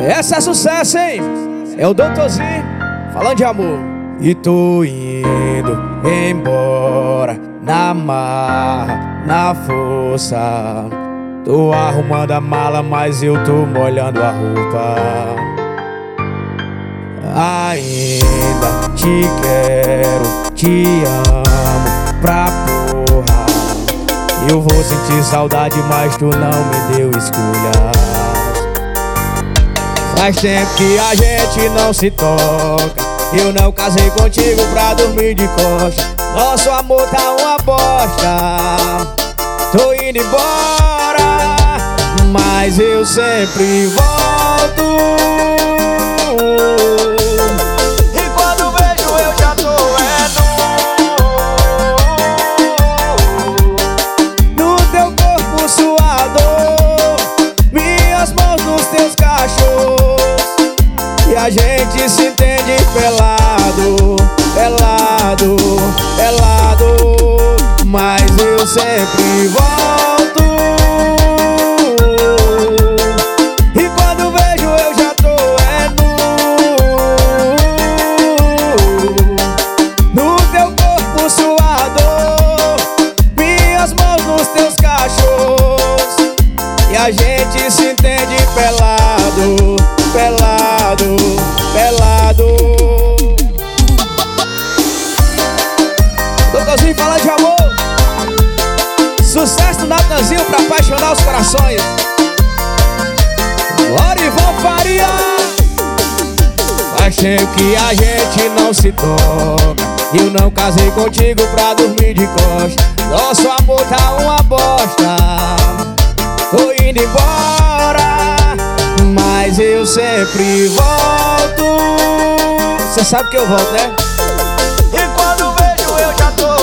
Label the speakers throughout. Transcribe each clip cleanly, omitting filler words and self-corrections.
Speaker 1: Essa é sucesso, hein? É o Doutorzinho falando de amor. E tô indo embora na marra, na força. Tô arrumando a mala, mas eu tô molhando a roupa. Ainda te quero, te amo pra porra. Eu vou sentir saudade, mas tu não me deu escolha. Faz tempo que a gente não se toca. Eu não casei contigo pra dormir de costa. Nosso amor tá uma bosta. Tô indo embora, mas eu sempre volto. E quando vejo eu já tô no teu corpo suador, minhas mãos nos teus cachorros. E a gente se entende pelado, pelado, pelado, mas eu sempre volto. E quando vejo eu já tô no teu corpo suador, minhas mãos nos teus cachorros. E a gente se entende pelado, pelado, pelado. Doutorzinho fala de amor. Sucesso do Natanzinho pra apaixonar os corações. Lorival Faria. Faz tempo que a gente não se toca. Eu não casei contigo pra dormir de costa. Nosso amor tá uma bosta. Tô indo embora, mas eu sempre volto. Cê sabe que eu volto, né? E quando vejo eu já tô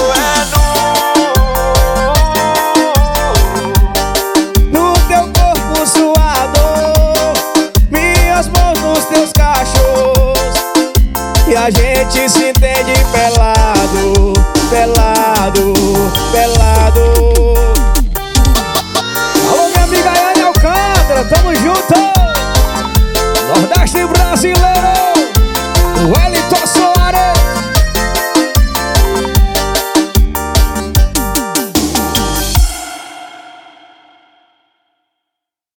Speaker 1: no teu corpo suador, minhas mãos nos teus cachorros. E a gente se entende pelado, pelado, pelado. Alô, minha amiga Yane Alcântara, tamo junto! Nordeste brasileiro.